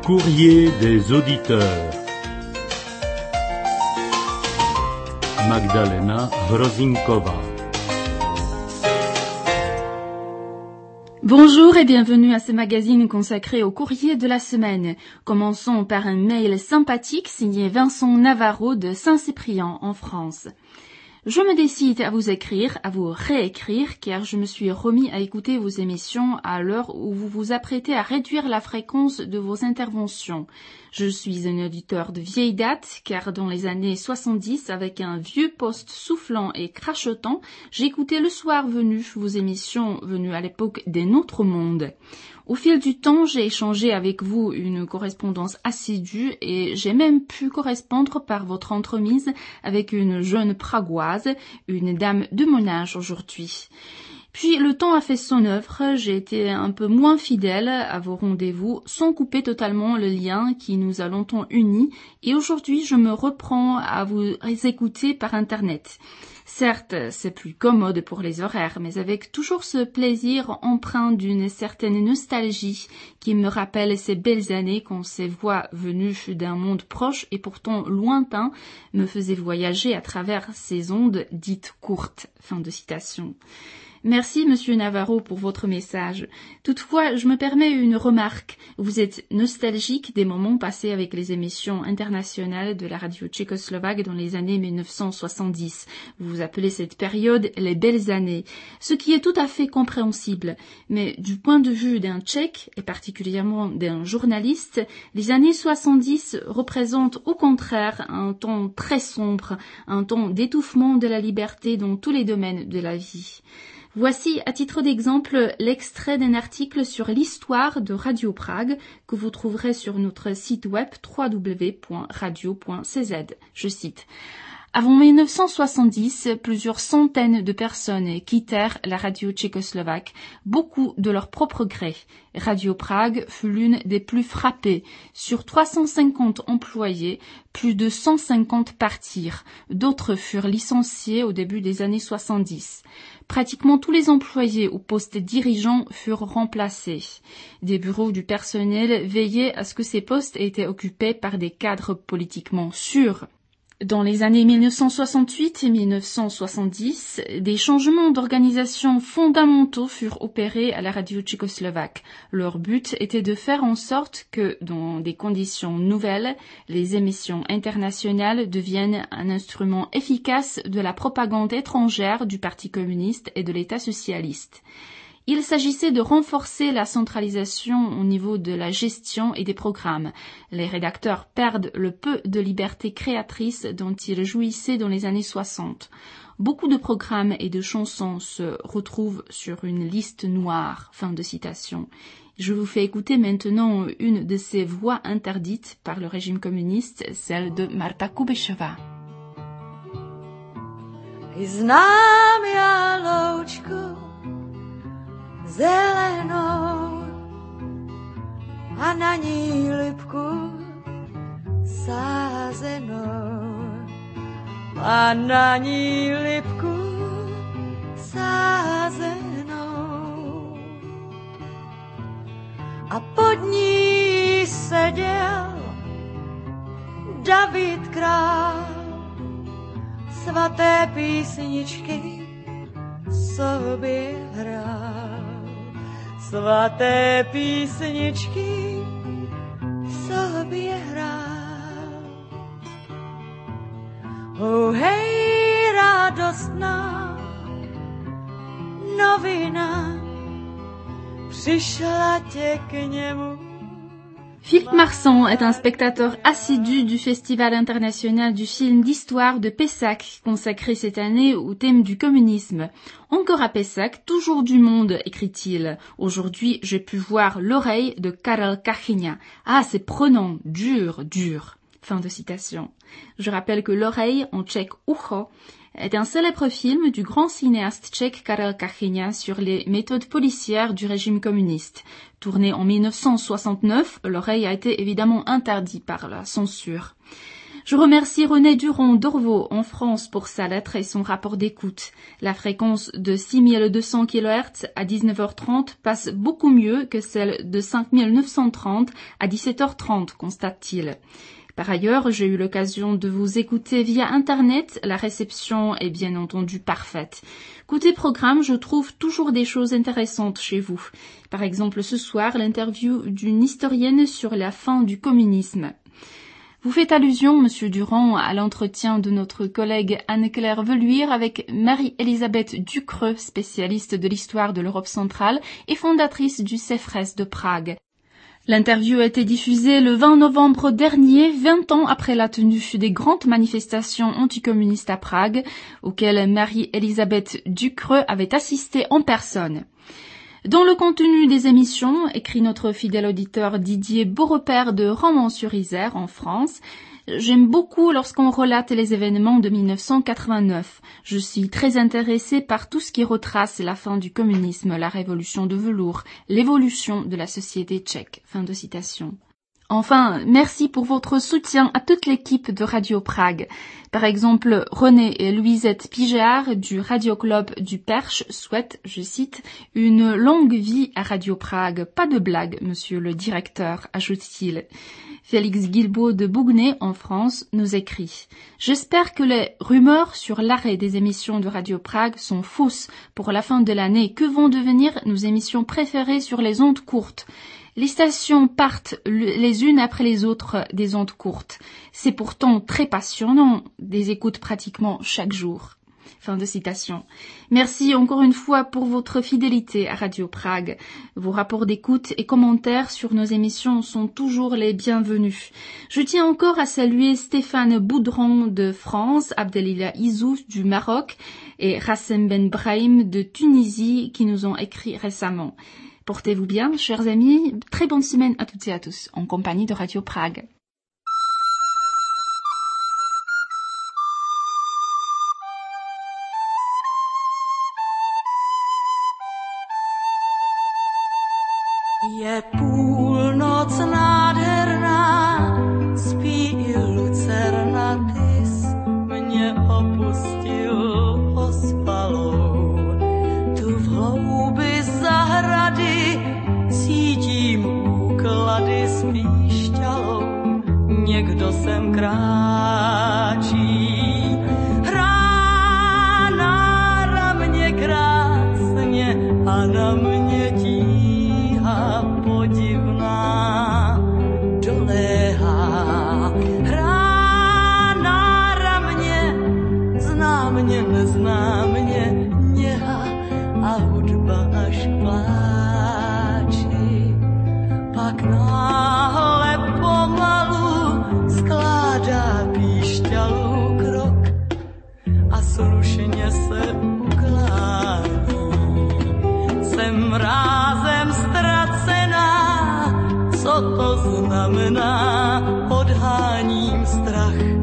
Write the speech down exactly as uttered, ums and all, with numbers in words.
Courrier des auditeurs. Magdalena Hrozinkova. Bonjour et bienvenue à ce magazine consacré au courrier de la semaine. Commençons par un mail sympathique signé Vincent Navarro de Saint-Cyprien en France. Je me décide à vous écrire, à vous réécrire, car je me suis remis à écouter vos émissions à l'heure où vous vous apprêtez à réduire la fréquence de vos interventions. Je suis un auditeur de vieille date, car dans les années soixante-dix, avec un vieux poste soufflant et crachotant, j'écoutais le soir venu vos émissions venues à l'époque des Notre Monde. Au fil du temps, j'ai échangé avec vous une correspondance assidue et j'ai même pu correspondre par votre entremise avec une jeune pragoise, une dame de mon âge aujourd'hui. Puis le temps a fait son œuvre, j'ai été un peu moins fidèle à vos rendez-vous sans couper totalement le lien qui nous a longtemps unis et aujourd'hui je me reprends à vous écouter par Internet. Certes, c'est plus commode pour les horaires, mais avec toujours ce plaisir empreint d'une certaine nostalgie qui me rappelle ces belles années quand ces voix venues d'un monde proche et pourtant lointain me faisaient voyager à travers ces ondes dites courtes. Fin de citation. Merci, Monsieur Navarro, pour votre message. Toutefois, je me permets une remarque. Vous êtes nostalgique des moments passés avec les émissions internationales de la radio tchécoslovaque dans les années mille neuf cent soixante-dix. Vous appelez cette période les belles années, ce qui est tout à fait compréhensible. Mais du point de vue d'un Tchèque, et particulièrement d'un journaliste, les années soixante-dix représentent au contraire un temps très sombre, un temps d'étouffement de la liberté dans tous les domaines de la vie. Voici, à titre d'exemple, l'extrait d'un article sur l'histoire de Radio Prague que vous trouverez sur notre site web w w w point radio point c z. Je cite. Avant mille neuf cent soixante-dix, plusieurs centaines de personnes quittèrent la radio tchécoslovaque, beaucoup de leur propre gré. Radio Prague fut l'une des plus frappées. Sur trois cent cinquante employés, plus de cent cinquante partirent. D'autres furent licenciés au début des années soixante-dix. Pratiquement tous les employés au poste dirigeant furent remplacés. Des bureaux du personnel veillaient à ce que ces postes aient été occupés par des cadres politiquement sûrs. Dans les années mille neuf cent soixante-huit et mille neuf cent soixante-dix, des changements d'organisation fondamentaux furent opérés à la radio tchécoslovaque. Leur but était de faire en sorte que, dans des conditions nouvelles, les émissions internationales deviennent un instrument efficace de la propagande étrangère du Parti communiste et de l'État socialiste. Il s'agissait de renforcer la centralisation au niveau de la gestion et des programmes. Les rédacteurs perdent le peu de liberté créatrice dont ils jouissaient dans les années soixante. Beaucoup de programmes et de chansons se retrouvent sur une liste noire. Fin de citation. Je vous fais écouter maintenant une de ces voix interdites par le régime communiste, celle de Marta Kubišová. Znám já loučku zelenou a na ní lipku sázenou a na ní lipku sázenou a pod ní seděl David král, svaté písničky sobě hrál. Svaté písničky sobě hrál. Oh hej, radostná novina, přišla tě k němu. Philippe Marsan est un spectateur assidu du Festival international du film d'histoire de Pessac, consacré cette année au thème du communisme. Encore à Pessac, toujours du monde, écrit-il. Aujourd'hui, j'ai pu voir l'oreille de Karel Kachyňa. Ah, c'est prenant, dur, dur. Fin de citation. Je rappelle que l'oreille, en tchèque ucho, est un célèbre film du grand cinéaste tchèque Karel Kachyňa sur les méthodes policières du régime communiste. Tourné en mille neuf cent soixante-neuf, l'oreille a été évidemment interdit par la censure. Je remercie René Durand d'Orvaux en France pour sa lettre et son rapport d'écoute. La fréquence de six mille deux cents kilohertz à dix-neuf heures trente passe beaucoup mieux que celle de cinq mille neuf cent trente à dix-sept heures trente, constate-t-il. Par ailleurs, j'ai eu l'occasion de vous écouter via Internet. La réception est bien entendu parfaite. Côté programme, je trouve toujours des choses intéressantes chez vous. Par exemple, ce soir, l'interview d'une historienne sur la fin du communisme. Vous faites allusion, Monsieur Durand, à l'entretien de notre collègue Anne-Claire Veluire avec Marie-Elisabeth Ducreux, spécialiste de l'histoire de l'Europe centrale et fondatrice du CEFRES de Prague. L'interview a été diffusée le vingt novembre dernier, vingt ans après la tenue des grandes manifestations anticommunistes à Prague, auxquelles Marie-Elisabeth Ducreux avait assisté en personne. Dans le contenu des émissions, écrit notre fidèle auditeur Didier Beaurepaire de Romans-sur-Isère en France, j'aime beaucoup lorsqu'on relate les événements de mille neuf cent quatre-vingt-neuf. Je suis très intéressée par tout ce qui retrace la fin du communisme, la révolution de velours, l'évolution de la société tchèque. Fin de citation. Enfin, merci pour votre soutien à toute l'équipe de Radio Prague. Par exemple, René et Louisette Pigéard du Radio Club du Perche souhaitent, je cite, « une longue vie à Radio Prague. Pas de blague, monsieur le directeur », ajoute-t-il. Félix Guilbault de Bougnay, en France, nous écrit « J'espère que les rumeurs sur l'arrêt des émissions de Radio Prague sont fausses pour la fin de l'année. Que vont devenir nos émissions préférées sur les ondes courtes ? Les stations partent les unes après les autres des ondes courtes. C'est pourtant très passionnant, des écoutes pratiquement chaque jour. » Fin de citation. Merci encore une fois pour votre fidélité à Radio Prague. Vos rapports d'écoute et commentaires sur nos émissions sont toujours les bienvenus. Je tiens encore à saluer Stéphane Boudron de France, Abdelilah Izou du Maroc et Rassem Ben Brahim de Tunisie qui nous ont écrit récemment. Portez-vous bien, chers amis. Très bonne semaine à toutes et à tous, en compagnie de Radio Prague. Je půlnoc nádherná, spí i lucernatis, mě opustil ospalou. Tu v hloubi zahrady cítím úklady s píšťalou, někdo sem kráčí. Hrá na ramě krásně a na mě tíha podivná doléhá. Hrá na ramě, zná mě, nezná mě, něha a hudba až pláči. Pak náhle pomalu skládá píšťalů krok a slušně se uklání. Jsem rázem ztracená, co to znamená, odháním strach.